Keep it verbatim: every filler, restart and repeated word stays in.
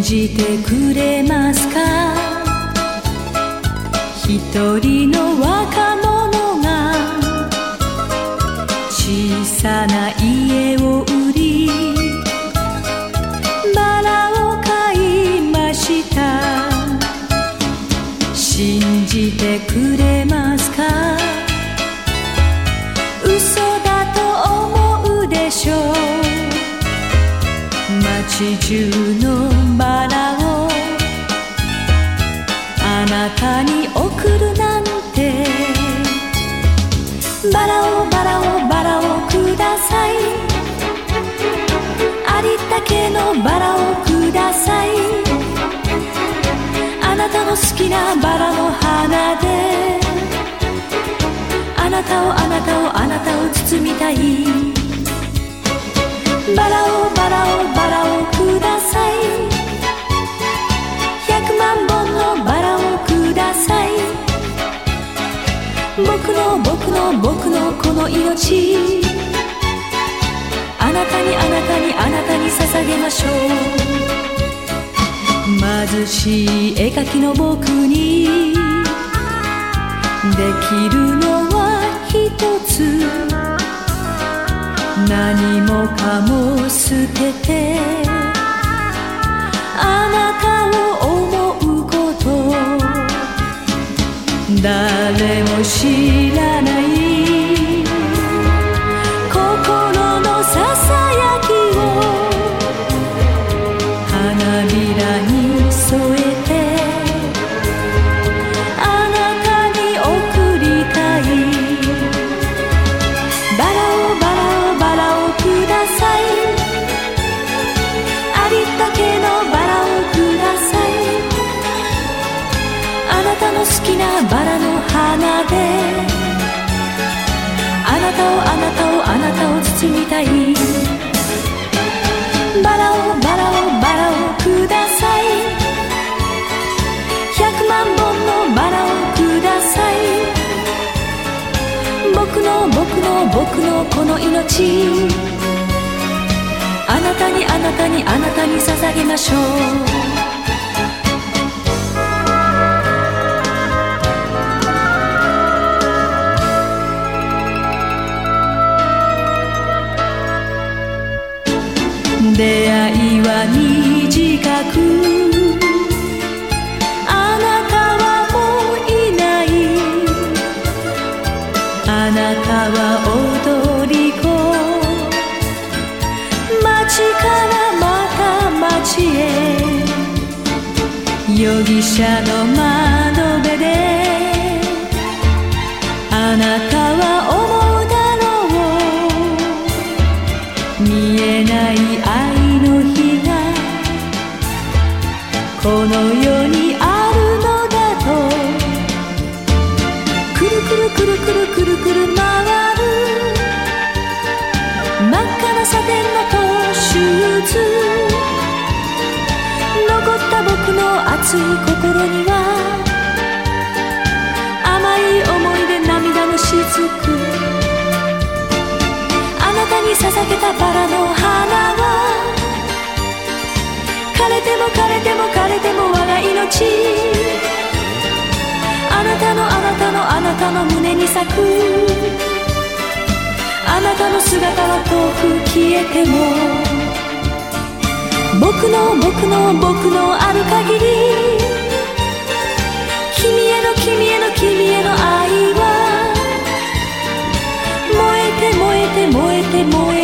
じてくれますか？一人の若者が小さな家を売りバラを買いました。信じてくれますか？嘘だと思うでしょう。街中のバラをあなたに贈るなんて。バラをバラをバラをください。ありったけのバラをください。あなたの好きなバラの花であなたをあなたをあなたを包みたい。バラをバラをバラをください。百万本のバラをください。僕の僕の僕のこの命あなたにあなたにあなたに捧げましょう。貧しい絵描きの僕にできるのは一つ。何もかも捨ててあなたを思うこと。誰も知らない心のささやきを花びらに添えてあなたに贈りたい。バラをバラをバラをください。ありったけのバラをください。あなたの好きなバラの花であなたをあなたをあなたを包みたい。バラをバラをバラをください。百万本のバラをください。僕の僕の僕のこの命あなたにあなたにあなたに捧げましょう。出会いは短くあなたはもういない。あなたは踊り子街からまた街へ容疑者の窓辺であなたは思うだろう。見えない愛の日がこの世にあるのだと。くるくるくるくるくるくる回る真っ赤なサテンのトーシューズ。残った僕の熱い心には甘い思い出涙のしずく。あなたに捧げたバラの花は枯れても枯れても枯れても我が命。あなたのあなたのあなたの胸に咲く。あなたの姿は遠く消えても僕の僕の僕のある限り君への君への君への愛は燃えて燃えて燃えて燃えて